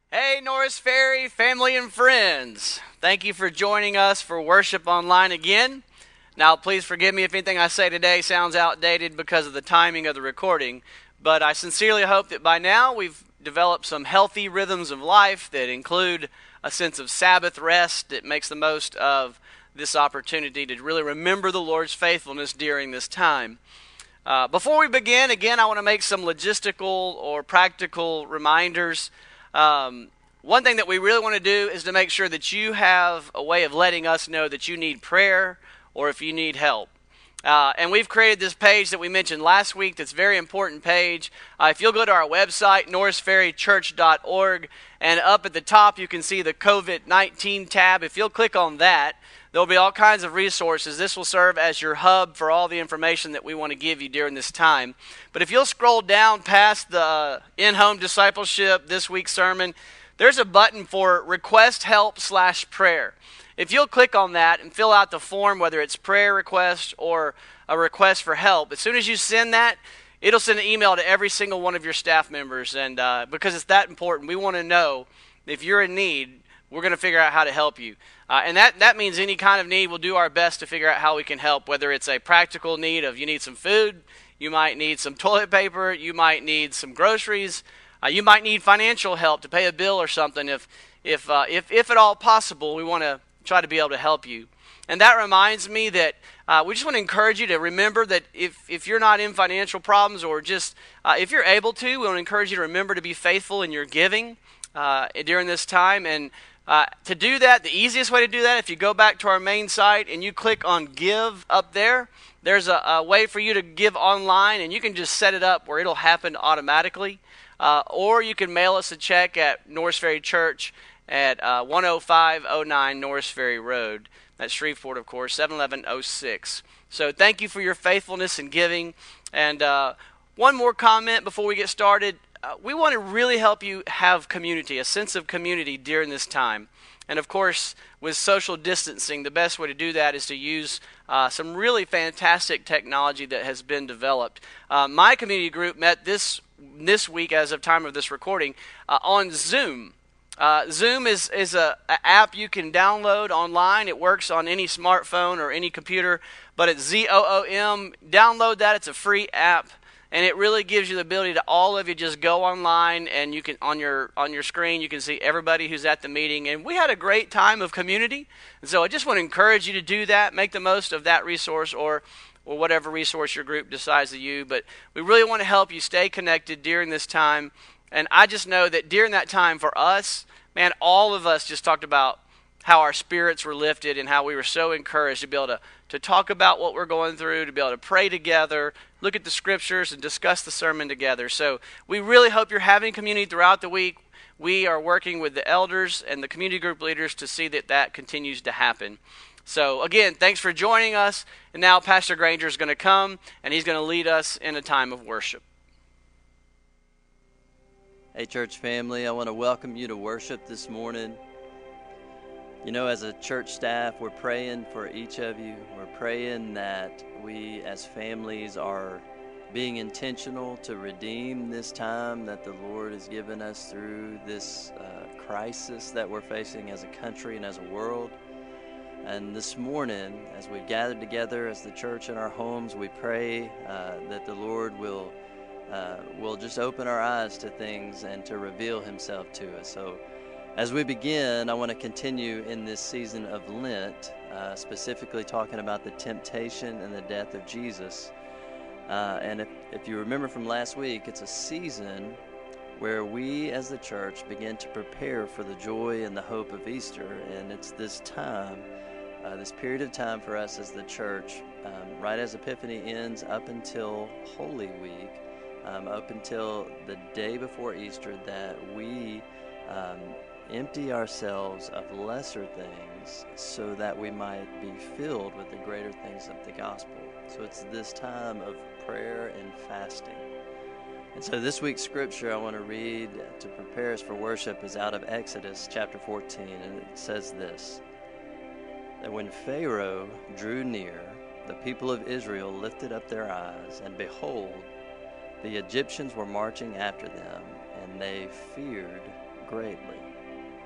Hey, Norris Ferry family and friends. Thank you for joining us for worship online again. Now, please forgive me if anything I say today sounds outdated because of the timing of the recording, but I sincerely hope that by now we've developed some healthy rhythms of life that include a sense of Sabbath rest that makes the most of this opportunity to really remember the Lord's faithfulness during this time. Before we begin, again, I want to make some logistical or practical reminders. One thing that we really want to do is to make sure that you have a way of letting us know that you need prayer or if you need help. And we've created this page that we mentioned last week that's a very important page. If you'll go to our website, norrisferrychurch.org, and up at the top you can see the COVID-19 tab. If you'll click on that, there'll be all kinds of resources. This will serve as your hub for all the information that we want to give you during this time. But if you'll scroll down past the in-home discipleship, this week's sermon, there's a button for request help/prayer. If you'll click on that and fill out the form, whether it's prayer request or a request for help, as soon as you send that, it'll send an email to every single one of your staff members. And because it's that important, we want to know if you're in need, we're going to figure out how to help you. And that means any kind of need, we'll do our best to figure out how we can help, whether it's a practical need of you need some food, you might need some toilet paper, you might need some groceries, you might need financial help to pay a bill or something. If at all possible, we want to try to be able to help you. And that reminds me that we just want to encourage you to remember that if you're not in financial problems or just if you're able to, we want to encourage you to remember to be faithful in your giving during this time. And to do that, the easiest way to do that, if you go back to our main site and you click on Give up there, there's a way for you to give online, and you can just set it up where it'll happen automatically. Or you can mail us a check at Norris Ferry Church at 10509 Norris Ferry Road. That's Shreveport, of course, 71106. So thank you for your faithfulness in giving. And one more comment before we get started. We want to really help you have community, a sense of community during this time. And of course, with social distancing, the best way to do that is to use some really fantastic technology that has been developed. My community group met this week, as of time of this recording, on Zoom. Zoom is an app you can download online. It works on any smartphone or any computer, but it's ZOOM. Download that. It's a free app. And it really gives you the ability to all of you just go online, and you can on your screen you can see everybody who's at the meeting. And we had a great time of community. And so I just want to encourage you to do that. Make the most of that resource or whatever resource your group decides to use. But we really want to help you stay connected during this time. And I just know that during that time for us, man, all of us just talked about how our spirits were lifted and how we were so encouraged to be able to talk about what we're going through, to be able to pray together, look at the scriptures, and discuss the sermon together. So we really hope you're having community throughout the week. We are working with the elders and the community group leaders to see that that continues to happen. So again, thanks for joining us. And now Pastor Granger is going to come, and he's going to lead us in a time of worship. Hey, church family, I want to welcome you to worship this morning. You know, as a church staff, we're praying for each of you. We're praying that we as families are being intentional to redeem this time that the Lord has given us through this crisis that we're facing as a country and as a world. And this morning, as we've gathered together as the church in our homes, we pray that the Lord will just open our eyes to things and to reveal himself to us. So as we begin, I want to continue in this season of Lent, specifically talking about the temptation and the death of Jesus. And if you remember from last week, it's a season where we as the church begin to prepare for the joy and the hope of Easter. And it's this time, this period of time for us as the church, right as Epiphany ends up until Holy Week, up until the day before Easter, that we empty ourselves of lesser things so that we might be filled with the greater things of the gospel. So it's this time of prayer and fasting. And so this week's scripture I want to read to prepare us for worship is out of Exodus chapter 14, and it says this: that when Pharaoh drew near, the people of Israel lifted up their eyes, and behold, the Egyptians were marching after them, and they feared greatly.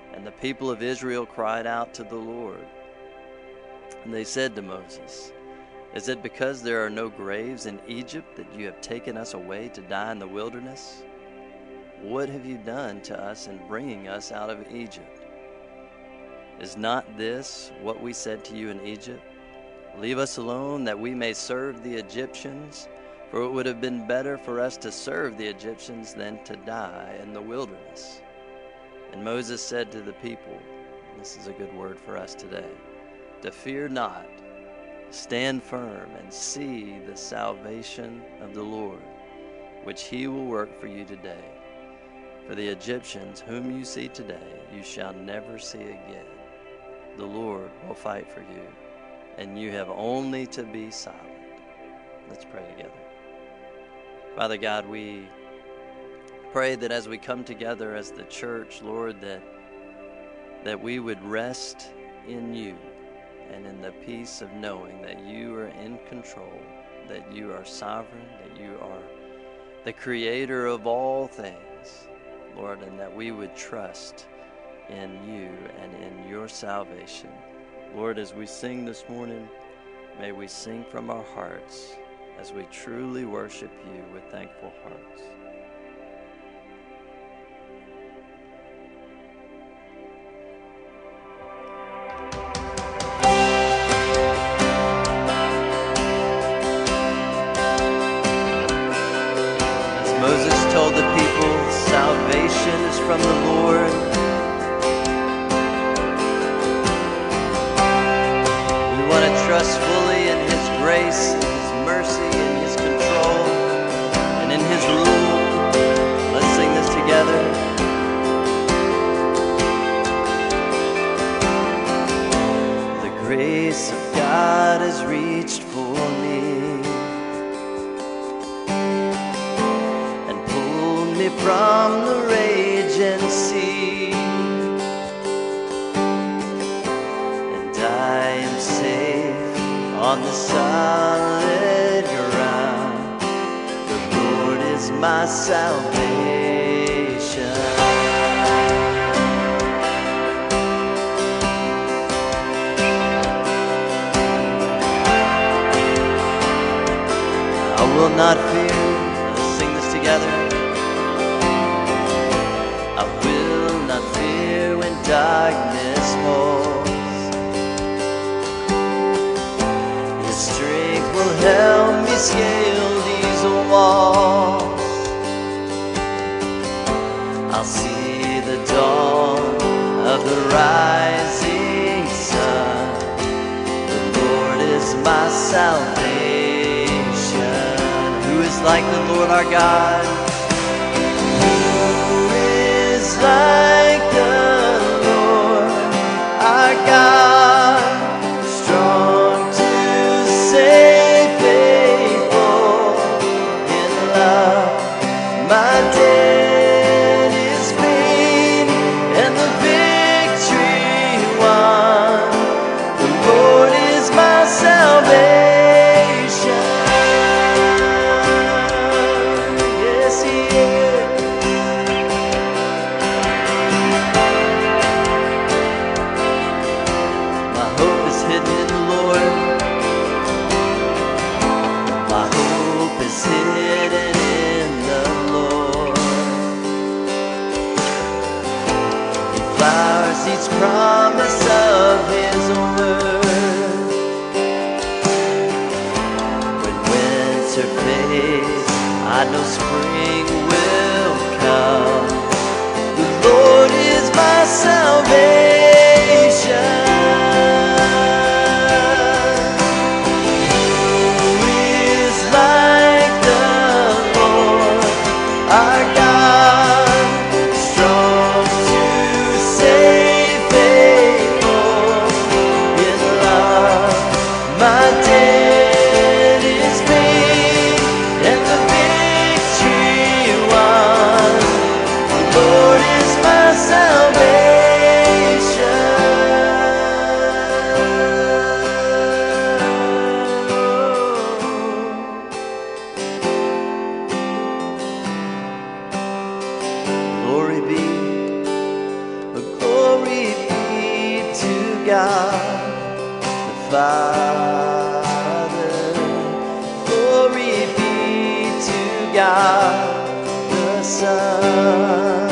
And the people of Israel cried out to the Lord. And they said to Moses, "Is it because there are no graves in Egypt that you have taken us away to die in the wilderness? What have you done to us in bringing us out of Egypt? Is not this what we said to you in Egypt? Leave us alone that we may serve the Egyptians, for it would have been better for us to serve the Egyptians than to die in the wilderness." And Moses said to the people, this is a good word for us today, "To fear not, stand firm and see the salvation of the Lord, which he will work for you today. For the Egyptians whom you see today, you shall never see again. The Lord will fight for you, and you have only to be silent." Let's pray together. Father God, we pray that as we come together as the church, Lord, that we would rest in you and in the peace of knowing that you are in control, that you are sovereign, that you are the creator of all things, Lord, and that we would trust in you and in your salvation. Lord, as we sing this morning, may we sing from our hearts as we truly worship you with thankful hearts. Moses told the people, salvation is from the Lord. We want to trust fully in his grace, in his mercy, in his control, and in his rule. Let's sing this together. The grace of God has reached for me from the raging sea, and I am safe on the solid ground. The Lord is my salvation. I will not fear. Let's sing this together. Darkness falls, his strength will help me scale these walls. I'll see the dawn of the rising sun. The Lord is my salvation. Who is like the Lord our God? Who is like the our God, strong to save, faithful in love. My debt is paid and the victory won. The Lord is my salvation. Yes, he is. Each promise of his word. When winter fades, I know spring will come. The Lord is my salvation. Who is like the Lord our God, strong to save. My debt is paid and the victory God the Father. Glory be to God the Son.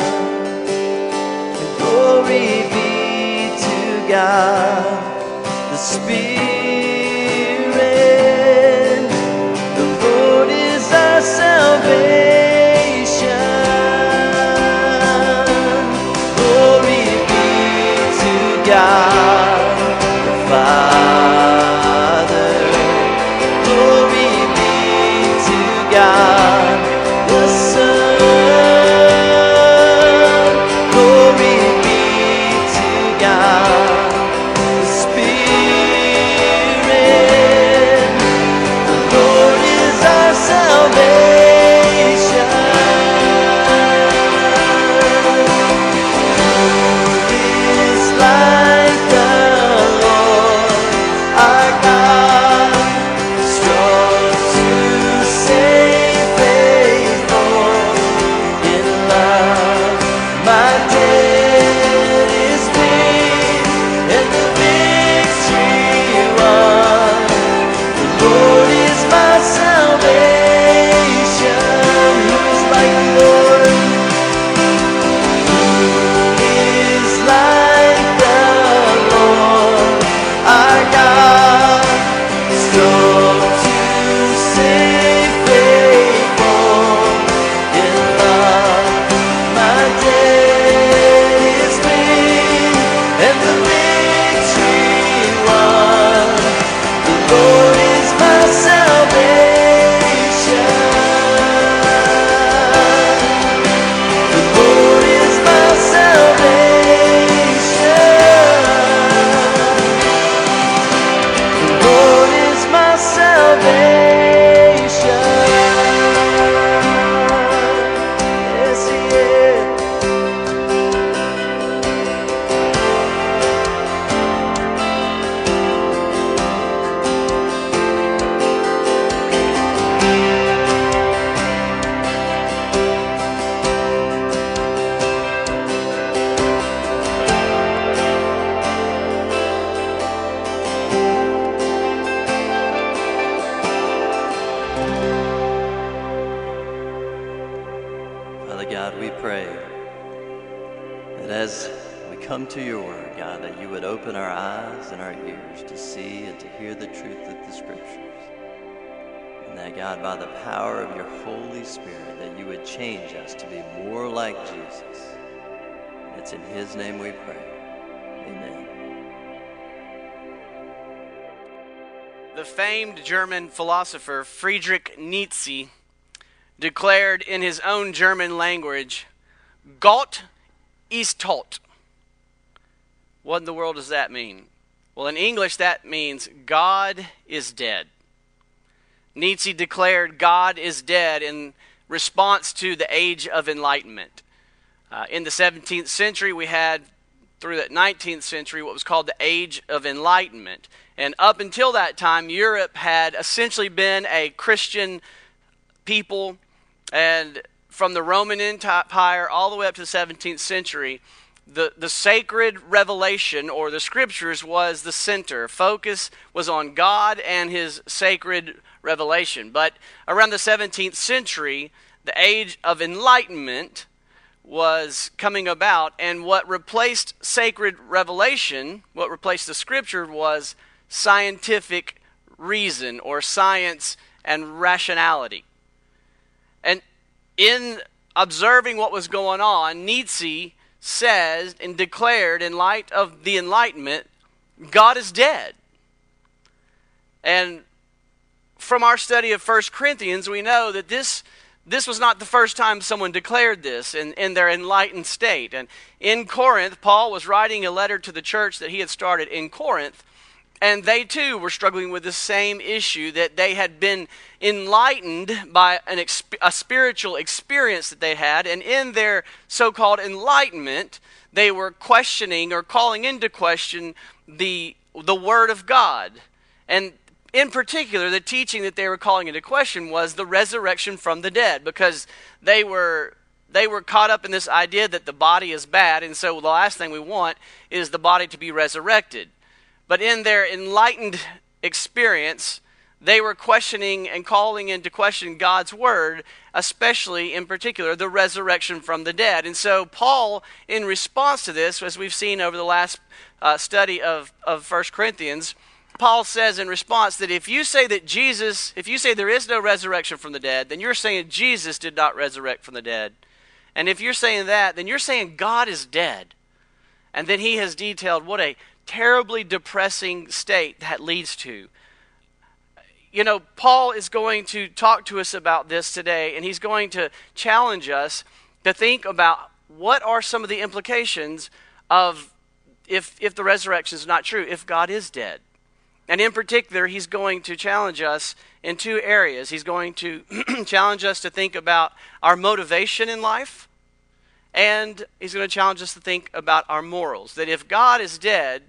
Glory be to God the Spirit. The Lord is our salvation. Glory be to God the Father. Glory be to God the Son. Glory be to God the Spirit. The Lord is our salvation. Who is like the Lord our God, strong to save, faithful in love? My debt is paid and the victory won. The Lord is my salvation. Who is like the Lord? Who is like the Lord our God, strong to save, faithful in love? My debt is paid and the victory won. The Lord is my salvation. The Lord is my salvation. The Lord is my salvation. Yes, He is. Father God, we pray that as we come to your word, God, that you would open our eyes and our ears to see and to hear the truth of the scriptures. And that, God, by the power of your Holy Spirit, that you would change us to be more like Jesus. And it's in his name we pray. Amen. The famed German philosopher Friedrich Nietzsche declared in his own German language, Gott ist tot. What in the world does that mean? Well, in English, that means God is dead. Nietzsche declared God is dead in response to the Age of Enlightenment. In the 17th century, we had, through the 19th century, what was called the Age of Enlightenment. And up until that time, Europe had essentially been a Christian people. And from the Roman Empire all the way up to the 17th century, the sacred revelation, or the scriptures, was the center. Focus was on God and his sacred revelation. But around the 17th century, the Age of Enlightenment was coming about, and what replaced sacred revelation, what replaced the scripture, was scientific reason, or science and rationality. And in observing what was going on, Nietzsche says and declared, in light of the Enlightenment, God is dead. And from our study of 1 Corinthians, we know that this was not the first time someone declared this in their enlightened state. And in Corinth, Paul was writing a letter to the church that he had started in Corinth, and they too were struggling with the same issue, that they had been enlightened by a spiritual experience that they had, and in their so-called enlightenment, they were questioning or calling into question the Word of God. And in particular, the teaching that they were calling into question was the resurrection from the dead, because they were caught up in this idea that the body is bad, and so the last thing we want is the body to be resurrected. But in their enlightened experience, they were questioning and calling into question God's word, especially in particular the resurrection from the dead. And so Paul, in response to this, as we've seen over the last study of 1 Corinthians, Paul says in response that if you say there is no resurrection from the dead, then you're saying Jesus did not resurrect from the dead. And if you're saying that, then you're saying God is dead. And then he has detailed what a terribly depressing state that leads to. You know, Paul is going to talk to us about this today, and he's going to challenge us to think about what are some of the implications of if the resurrection is not true, if God is dead. And in particular, he's going to challenge us in two areas. He's going to challenge us to think about our motivation in life, and he's going to challenge us to think about our morals. That if God is dead,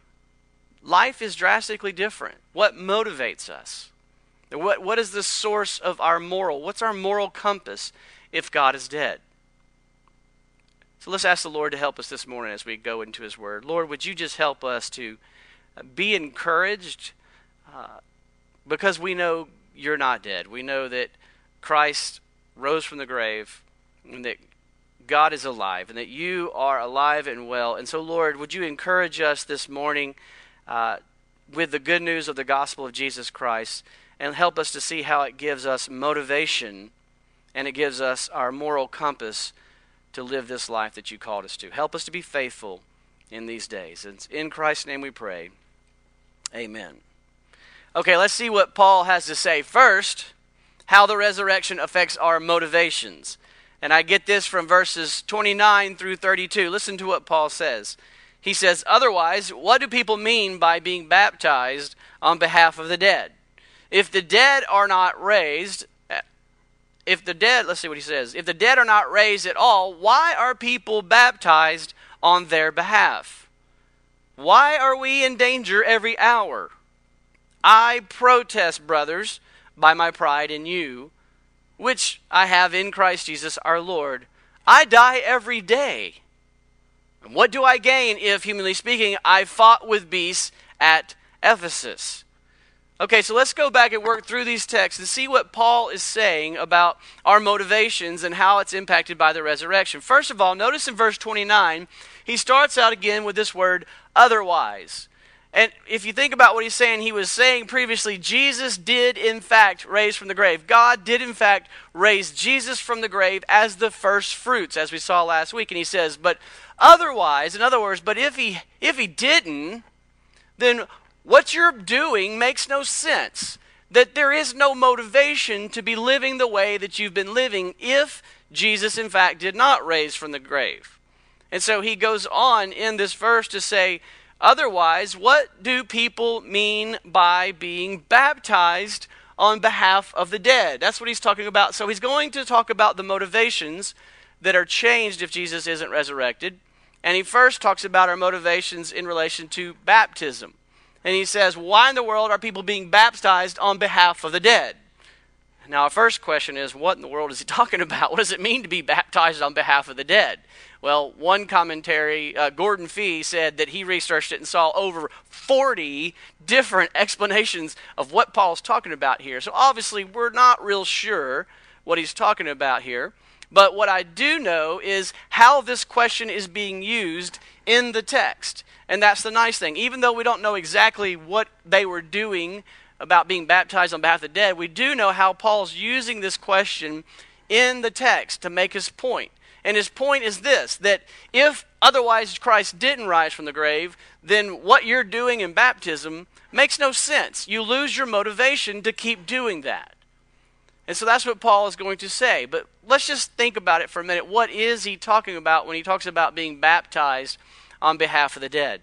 life is drastically different. What motivates us? What is the source of our moral? What's our moral compass if God is dead? So let's ask the Lord to help us this morning as we go into his word. Lord, would you just help us to be encouraged because we know you're not dead. We know that Christ rose from the grave and that God is alive and that you are alive and well. And so, Lord, would you encourage us this morning with the good news of the gospel of Jesus Christ and help us to see how it gives us motivation and it gives us our moral compass to live this life that you called us to. Help us to be faithful in these days. It's in Christ's name we pray. Amen. Okay, let's see what Paul has to say. First, how the resurrection affects our motivations. And I get this from verses 29 through 32. Listen to what Paul says. He says, "Otherwise, what do people mean by being baptized on behalf of the dead? If the dead are not raised, let's see what he says. If the dead are not raised at all, why are people baptized on their behalf? Why are we in danger every hour? I protest, brothers, by my pride in you, which I have in Christ Jesus our Lord. I die every day. And what do I gain if, humanly speaking, I fought with beasts at Ephesus?" Okay, so let's go back and work through these texts and see what Paul is saying about our motivations and how it's impacted by the resurrection. First of all, notice in verse 29, he starts out again with this word, otherwise. And if you think about what he's saying, he was saying previously, Jesus did in fact raise from the grave. God did in fact raise Jesus from the grave as the first fruits, as we saw last week. And he says, but otherwise, in other words, but if he didn't, then what you're doing makes no sense. That there is no motivation to be living the way that you've been living if Jesus in fact did not raise from the grave. And so he goes on in this verse to say, otherwise, what do people mean by being baptized on behalf of the dead? That's what he's talking about. So he's going to talk about the motivations that are changed if Jesus isn't resurrected. And he first talks about our motivations in relation to baptism. And he says, why in the world are people being baptized on behalf of the dead? Now, our first question is, what in the world is he talking about? What does it mean to be baptized on behalf of the dead? Well, one commentary, Gordon Fee, said that he researched it and saw over 40 different explanations of what Paul's talking about here. So obviously, we're not real sure what he's talking about here. But what I do know is how this question is being used in the text. And that's the nice thing. Even though we don't know exactly what they were doing about being baptized on behalf of the dead, we do know how Paul's using this question in the text to make his point. And his point is this, that if otherwise Christ didn't rise from the grave, then what you're doing in baptism makes no sense. You lose your motivation to keep doing that. And so that's what Paul is going to say. But let's just think about it for a minute. What is he talking about when he talks about being baptized on behalf of the dead?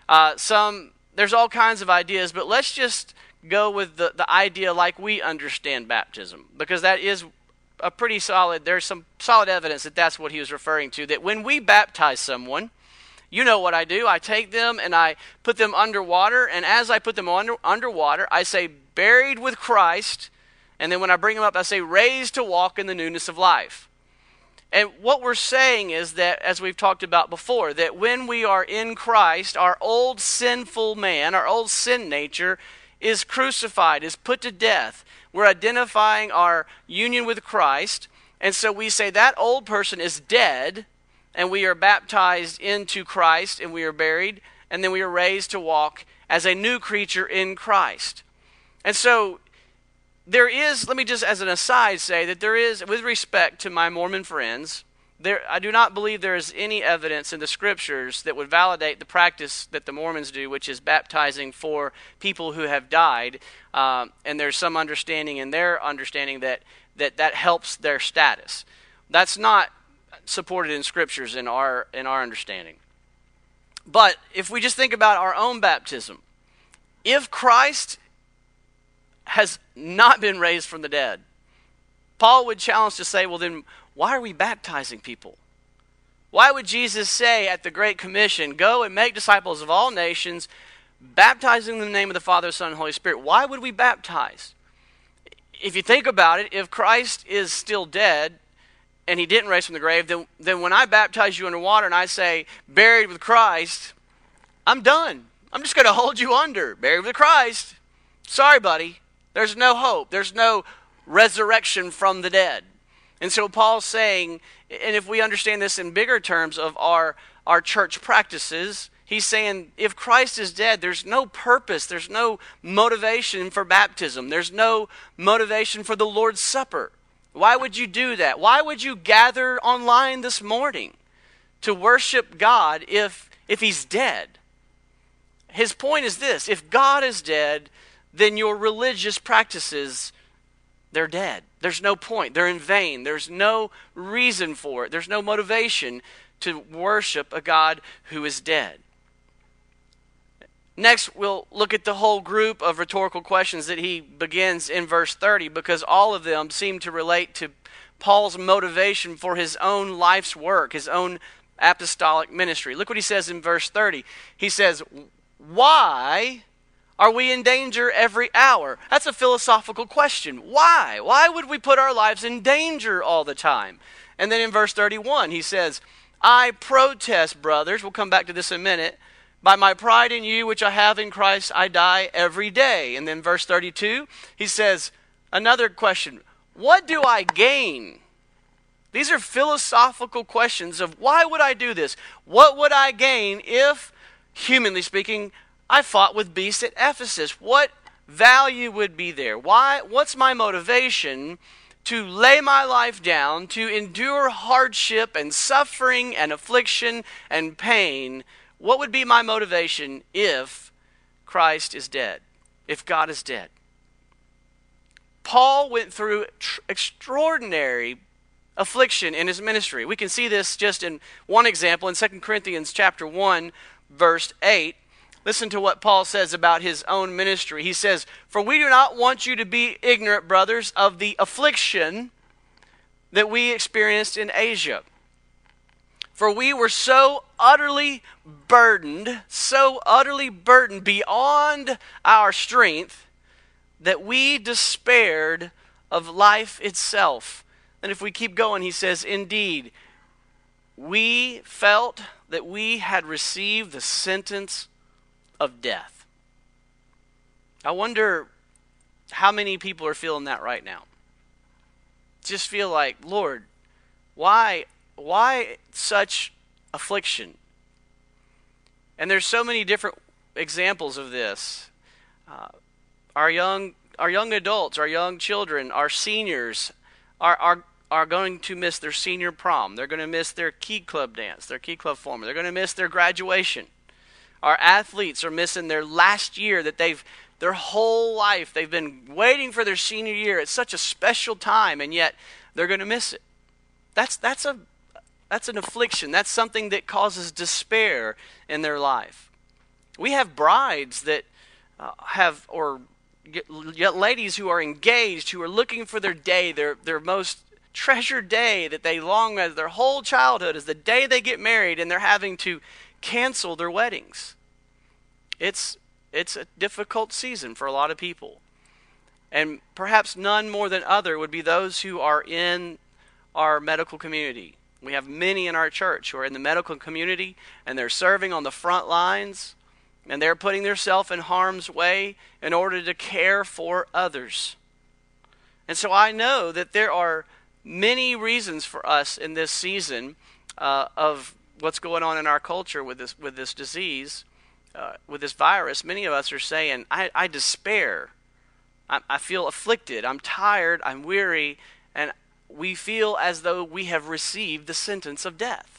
There's all kinds of ideas, but let's just go with the idea like we understand baptism, because that is a pretty solid, there's some solid evidence that that's what he was referring to, that when we baptize someone, you know what I do. I take them and I put them underwater, and as I put them underwater, I say, buried with Christ, and then when I bring them up, I say, raised to walk in the newness of life. And what we're saying is that, as we've talked about before, that when we are in Christ, our old sinful man, our old sin nature, is crucified, is put to death. We're identifying our union with Christ, and so we say that old person is dead, and we are baptized into Christ, and we are buried, and then we are raised to walk as a new creature in Christ. And so there is, let me just as an aside say that there is, with respect to my Mormon friends, I do not believe there is any evidence in the Scriptures that would validate the practice that the Mormons do, which is baptizing for people who have died. And there's some understanding in their understanding that helps their status. That's not supported in Scriptures in our understanding. But if we just think about our own baptism, if Christ has not been raised from the dead, Paul would challenge to say, well then, why are we baptizing people? Why would Jesus say at the Great Commission, go and make disciples of all nations, baptizing them in the name of the Father, Son, and Holy Spirit? Why would we baptize? If you think about it, if Christ is still dead and he didn't rise from the grave, then when I baptize you underwater and I say, buried with Christ, I'm done. I'm just going to hold you under, buried with Christ. Sorry, buddy. There's no hope. There's no resurrection from the dead. And so Paul's saying, and if we understand this in bigger terms of our church practices, he's saying if Christ is dead, there's no purpose, there's no motivation for baptism, there's no motivation for the Lord's Supper. Why would you do that? Why would you gather online this morning to worship God if he's dead? His point is this: if God is dead, then your religious practices, they're dead. There's no point. They're in vain. There's no reason for it. There's no motivation to worship a God who is dead. Next, we'll look at the whole group of rhetorical questions that he begins in verse 30, because all of them seem to relate to Paul's motivation for his own life's work, his own apostolic ministry. Look what he says in verse 30. He says, why are we in danger every hour? That's a philosophical question. Why? Why would we put our lives in danger all the time? And then in verse 31, he says, I protest, brothers, we'll come back to this in a minute, by my pride in you, which I have in Christ, I die every day. And then verse 32, he says, another question, what do I gain? These are philosophical questions of why would I do this? What would I gain if, humanly speaking, I fought with beasts at Ephesus? What value would be there? What's my motivation to lay my life down, to endure hardship and suffering and affliction and pain? What would be my motivation if Christ is dead, if God is dead? Paul went through extraordinary affliction in his ministry. We can see this just in one example in 2 Corinthians chapter 1, verse 8. Listen to what Paul says about his own ministry. He says, for we do not want you to be ignorant, brothers, of the affliction that we experienced in Asia. For we were so utterly burdened beyond our strength, that we despaired of life itself. And if we keep going, he says, indeed, we felt that we had received the sentence of death. I wonder how many people are feeling that right now. Just feel like, Lord, why such affliction? And there's so many different examples of this. Our young adults, our young children, our seniors are going to miss their senior prom. They're going to miss their Key Club dance, their Key Club formal. They're going to miss their graduation. Our athletes are missing their last year that their whole life they've been waiting for their senior year. It's such a special time, and yet they're going to miss it. That's an affliction. That's something that causes despair in their life. We have brides that ladies who are engaged, who are looking for their day, their most treasured day that they long as their whole childhood is the day they get married, and they're having to cancel their weddings. It's a difficult season for a lot of people. And perhaps none more than other would be those who are in our medical community, We have many in our church who are in the medical community, and they're serving on the front lines, and they're putting themselves in harm's way in order to care for others. And so I know that there are many reasons for us in this season of what's going on in our culture with this disease, with this virus. Many of us are saying, I despair. I feel afflicted. I'm tired. I'm weary. And we feel as though we have received the sentence of death.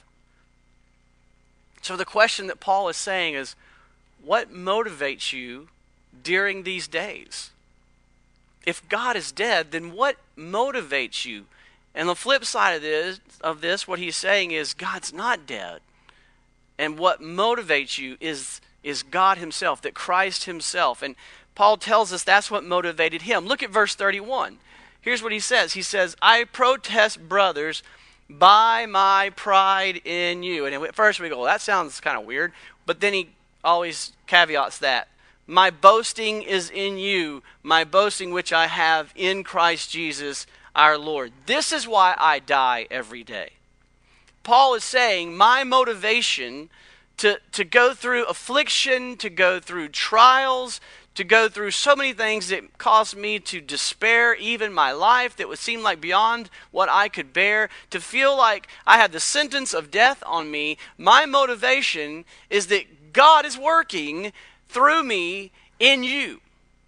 So the question that Paul is saying is, what motivates you during these days? If God is dead, then what motivates you? And the flip side of this, what he's saying is God's not dead. And what motivates you is God himself, that Christ himself. And Paul tells us that's what motivated him. Look at verse 31. Here's what he says. He says, I protest, brothers, by my pride in you. And at first we go, well, that sounds kind of weird. But then he always caveats that. My boasting is in you, my boasting which I have in Christ Jesus our Lord. This is why I die every day. Paul is saying my motivation to go through affliction, to go through trials, to go through so many things that caused me to despair even my life that would seem like beyond what I could bear, to feel like I had the sentence of death on me. My motivation is that God is working through me in you.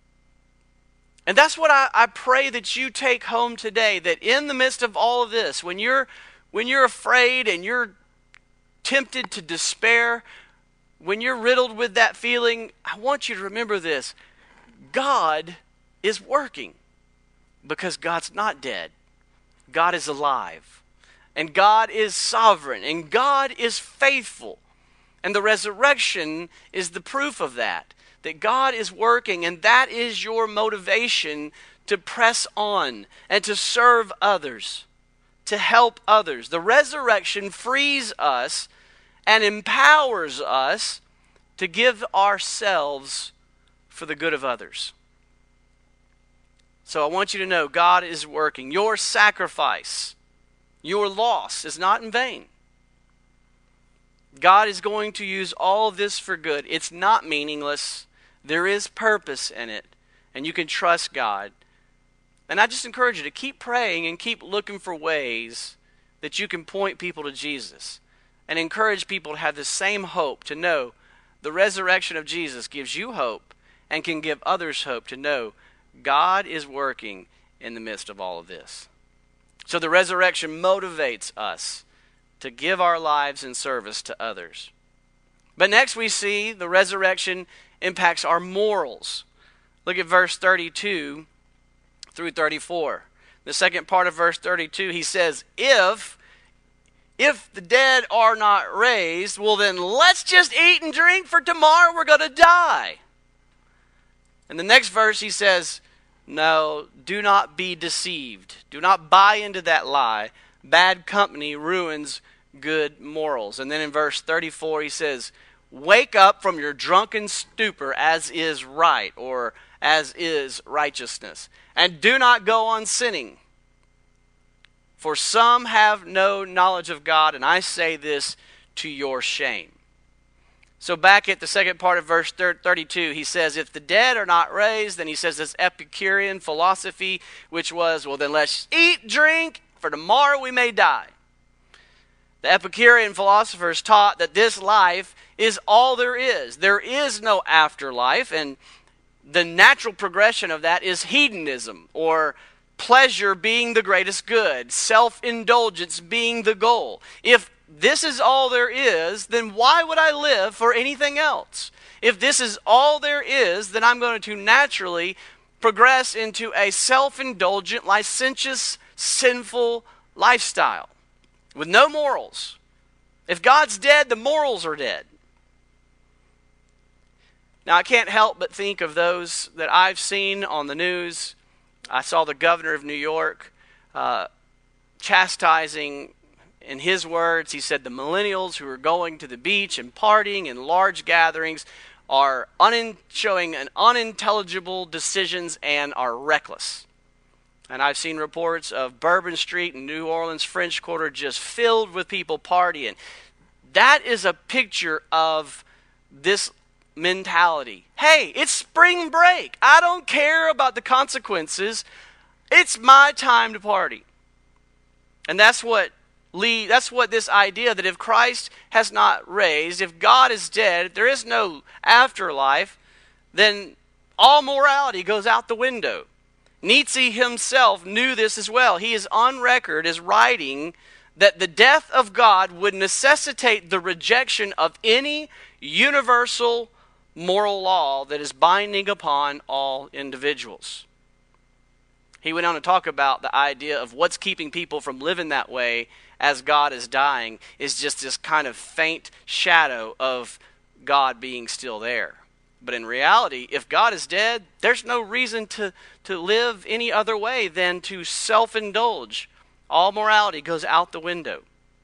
And that's what I pray that you take home today, that in the midst of all of this, when you're afraid and you're tempted to despair, when you're riddled with that feeling, I want you to remember this. God is working because God's not dead. God is alive. And God is sovereign. And God is faithful. And the resurrection is the proof of that God is working, and that is your motivation to press on and to serve others, to help others. The resurrection frees us and empowers us to give ourselves for the good of others. So I want you to know God is working. Your sacrifice, your loss is not in vain. God is going to use all this for good. It's not meaningless. There is purpose in it, and you can trust God. And I just encourage you to keep praying and keep looking for ways that you can point people to Jesus and encourage people to have the same hope, to know the resurrection of Jesus gives you hope and can give others hope, to know God is working in the midst of all of this. So the resurrection motivates us to give our lives in service to others. But next we see the resurrection impacts our morals. Look at verse 32 through 34. The second part of verse 32, he says, if the dead are not raised, well then let's just eat and drink, for tomorrow we're going to die. In the next verse he says, no, do not be deceived. Do not buy into that lie. Bad company ruins good morals. And then in verse 34 he says, wake up from your drunken stupor, as is right, or as is righteousness, and do not go on sinning. For some have no knowledge of God, and I say this to your shame. So back at the second part of verse 32, he says, if the dead are not raised, then he says this Epicurean philosophy, which was, well then let's eat, drink, for tomorrow we may die. The Epicurean philosophers taught that this life is all there is. There is no afterlife, and the natural progression of that is hedonism, or pleasure being the greatest good, self-indulgence being the goal. If this is all there is, then why would I live for anything else? If this is all there is, then I'm going to naturally progress into a self-indulgent, licentious, sinful lifestyle with no morals. If God's dead, the morals are dead. Now, I can't help but think of those that I've seen on the news. I saw the governor of New York chastising, in his words, he said the millennials who are going to the beach and partying in large gatherings are showing an unintelligible decisions and are reckless. And I've seen reports of Bourbon Street in New Orleans, French Quarter, just filled with people partying. That is a picture of this mentality. Hey, it's spring break. I don't care about the consequences. It's my time to party. And that's what this idea that if Christ has not raised, if God is dead, if there is no afterlife, then all morality goes out the window. Nietzsche himself knew this as well. He is on record as writing that the death of God would necessitate the rejection of any universal moral law that is binding upon all individuals. He went on to talk about the idea of what's keeping people from living that way as God is dying is just this kind of faint shadow of God being still there. But in reality, if God is dead, there's no reason to live any other way than to self-indulge. All morality goes out the window.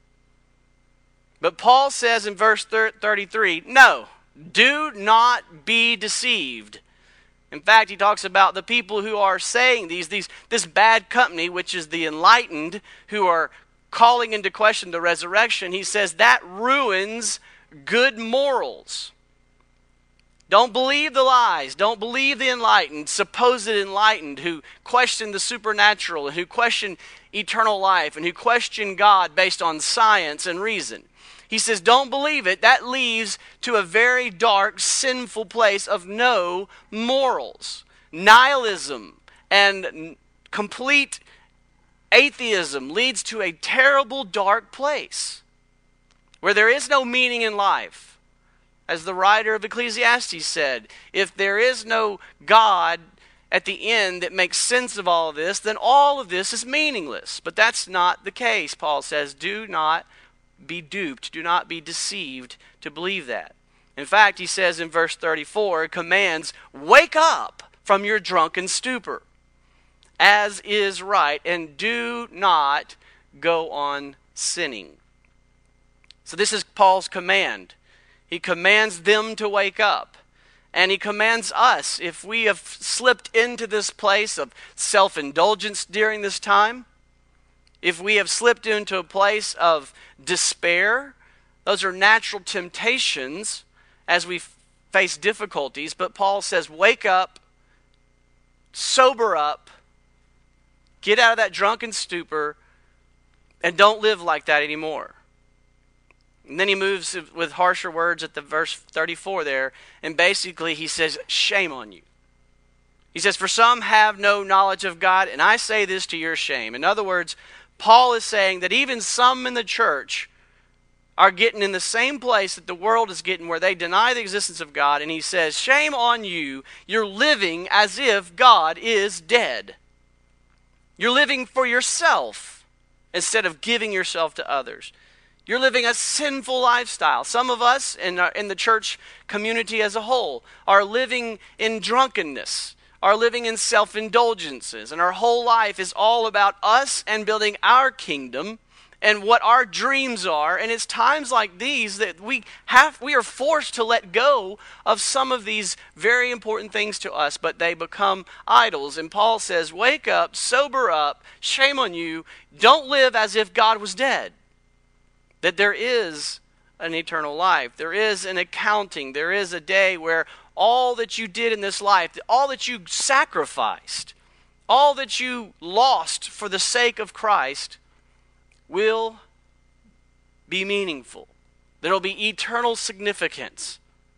But Paul says in verse 33, no, do not be deceived. In fact, he talks about the people who are saying this bad company, which is the enlightened, who are calling into question the resurrection. He says that ruins good morals. Don't believe the lies. Don't believe the enlightened, supposed enlightened, who question the supernatural and who question eternal life and who question God based on science and reason. He says, don't believe it. That leads to a very dark, sinful place of no morals. Nihilism and complete atheism leads to a terrible, dark place where there is no meaning in life. As the writer of Ecclesiastes said, if there is no God at the end that makes sense of all of this, then all of this is meaningless. But that's not the case, Paul says. Do not be duped. Do not be deceived to believe that. In fact, he says in verse 34, commands, wake up from your drunken stupor, as is right, and do not go on sinning. So this is Paul's command. He commands them to wake up. And he commands us, if we have slipped into this place of self-indulgence during this time, if we have slipped into a place of despair, those are natural temptations as we face difficulties. But Paul says, wake up, sober up, get out of that drunken stupor, and don't live like that anymore. And then he moves with harsher words at the verse 34 there, and basically he says, shame on you. He says, for some have no knowledge of God, and I say this to your shame. In other words, Paul is saying that even some in the church are getting in the same place that the world is getting, where they deny the existence of God, and he says, shame on you, you're living as if God is dead. You're living for yourself instead of giving yourself to others. You're living a sinful lifestyle. Some of us in the church community as a whole are living in drunkenness, are living in self-indulgences, and our whole life is all about us and building our kingdom and what our dreams are. And it's times like these that we are forced to let go of some of these very important things to us, but they become idols. And Paul says, wake up, sober up, shame on you, don't live as if God was dead. That there is an eternal life. There is an accounting. There is a day where all that you did in this life, all that you sacrificed, all that you lost for the sake of Christ will be meaningful. There will be eternal significance.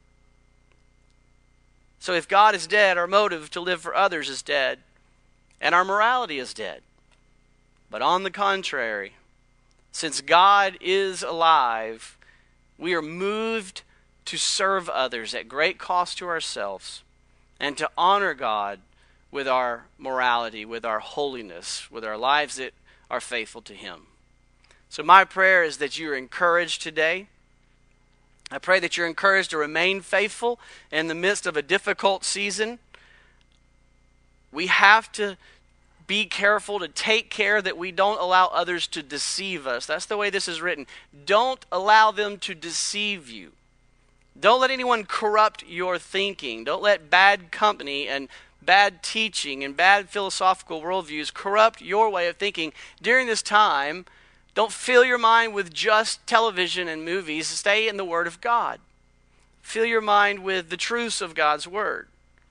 So if God is dead, our motive to live for others is dead, and our morality is dead. But on the contrary, since God is alive, we are moved to serve others at great cost to ourselves and to honor God with our morality, with our holiness, with our lives that are faithful to Him. So my prayer is that you are encouraged today. I pray that you're encouraged to remain faithful in the midst of a difficult season. We have to be careful to take care that we don't allow others to deceive us. That's the way this is written. Don't allow them to deceive you. Don't let anyone corrupt your thinking. Don't let bad company and bad teaching and bad philosophical worldviews corrupt your way of thinking during this time, don't fill your mind with just television and movies. Stay in the Word of God. Fill your mind with the truths of God's Word.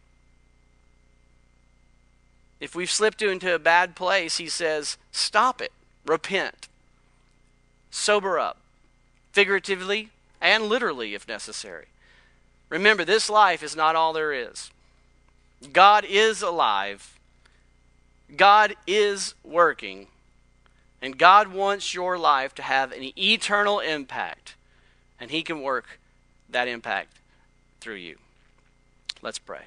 If we've slipped into a bad place, he says, stop it. Repent. Sober up. Figuratively and literally if necessary. Remember, this life is not all there is. God is alive. God is working. And God wants your life to have an eternal impact. And he can work that impact through you. Let's pray.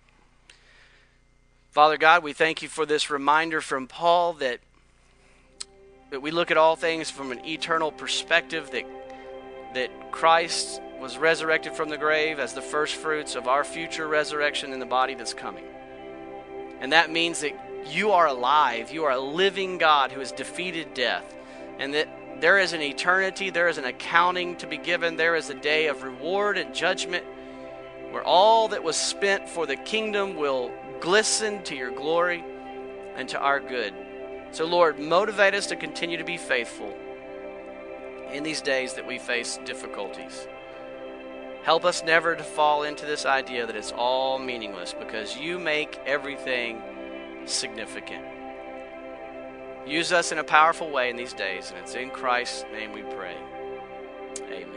Father God, we thank you for this reminder from Paul that we look at all things from an eternal perspective, that Christ was resurrected from the grave as the first fruits of our future resurrection in the body that's coming. And that means that you are alive. You are a living God who has defeated death. And that there is an eternity, there is an accounting to be given, there is a day of reward and judgment where all that was spent for the kingdom will glisten to your glory and to our good. So Lord, motivate us to continue to be faithful in these days that we face difficulties. Help us never to fall into this idea that it's all meaningless, because you make everything significant. Use us in a powerful way in these days, and it's in Christ's name we pray. Amen.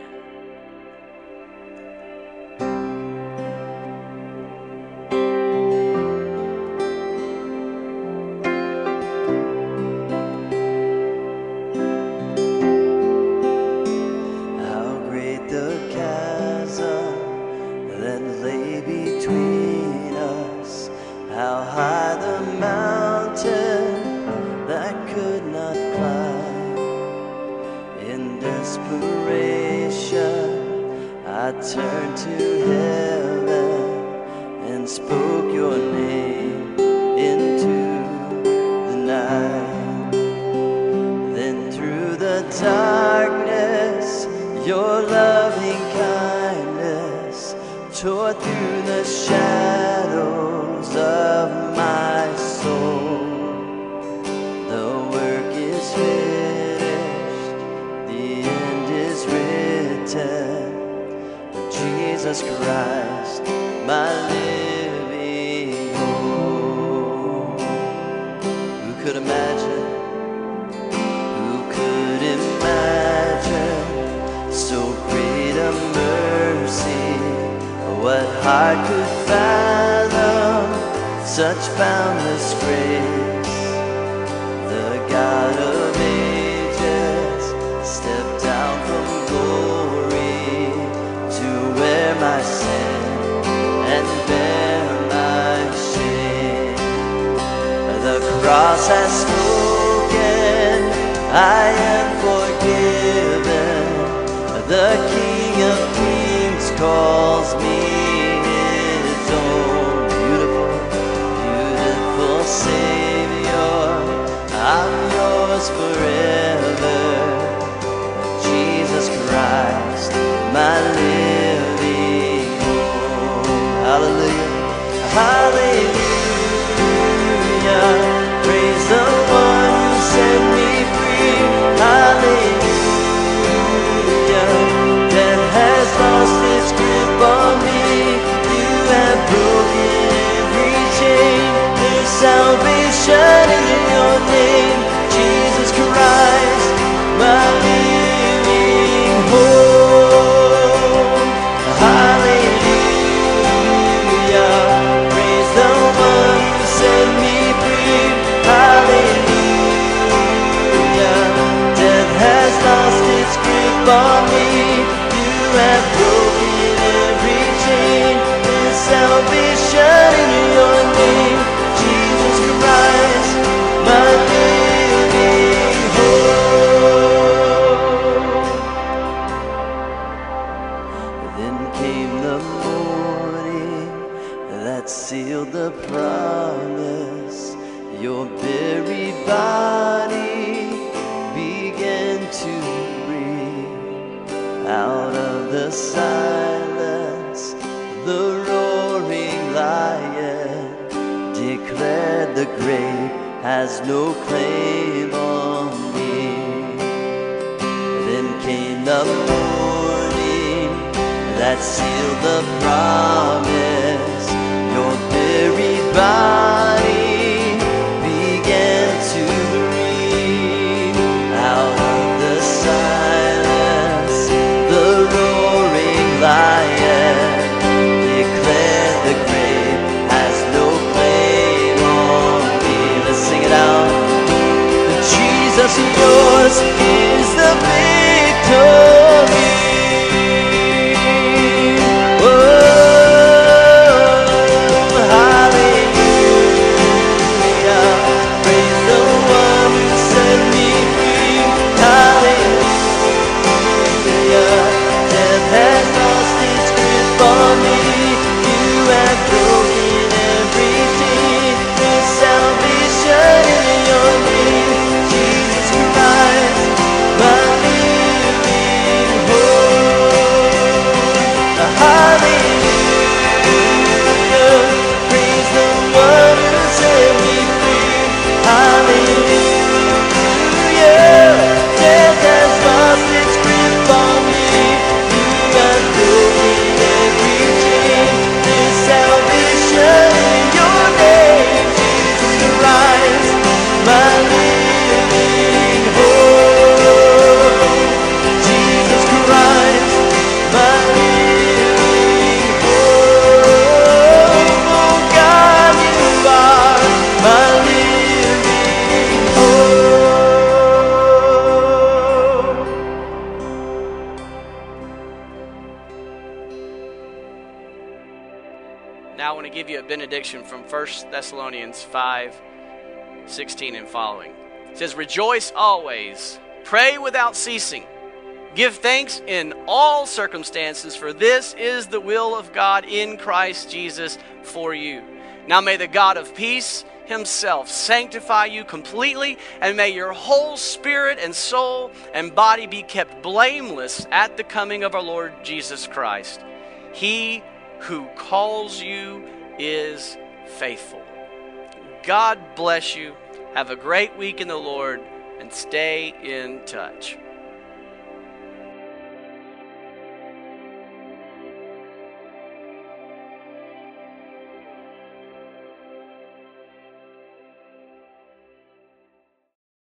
I turned to heaven and spoke your name into the night. Then through the darkness, your loving kindness tore through the shadows of my soul. The work is finished, the end is written. Jesus Christ, my living hope. Who could imagine? Who could imagine so great a mercy? What heart could fathom such boundless grace? The God of ages stepped down from glory to wear my sin and bear my shame. The cross has spoken, I am forgiven. The King of Kings calls me his own. Beautiful, beautiful Savior, I'm yours forever. Jesus Christ, my living hope. Hallelujah, hallelujah. Praise the one who set me free. Hallelujah. Death has lost its grip on me. You have broken every chain. There's salvation in your name, Jesus Christ, my living hope. Hallelujah. Praise the one who set me free. Hallelujah. Death has lost its grip on me. You have broken every chain. There's salvation in your name, Jesus Christ, my living hope. Then came the morning that sealed the promise. Your buried body began to breathe. Out of the silence, the roaring lion declared the grave has no claim on me. Then came the morning that sealed the promise. Your very body began to breathe. Out of the silence, the roaring lion declared the grave has no claim on me. Let's sing it out. Jesus, yours is the victory. Oh, hallelujah. Praise the one who set me free. Hallelujah. Death has lost its grip on me. You have broken every chain. There's salvation in your name. Jesus Christ, my living hope. Hallelujah. Praise the one who set me free. Hallelujah. Death has lost its grip on me. You have broken every chain. There's salvation in your name. Jesus Christ, my living hope. Jesus Christ, my living hope. Oh God, you are my living hope. Now I want to give you a benediction from 1 Thessalonians 5:16 and following. It says, "Rejoice always, pray without ceasing, give thanks in all circumstances, for this is the will of God in Christ Jesus for you. Now may the God of peace himself sanctify you completely, and may your whole spirit and soul and body be kept blameless at the coming of our Lord Jesus Christ. He who calls you is faithful." God bless you. Have a great week in the Lord, and stay in touch.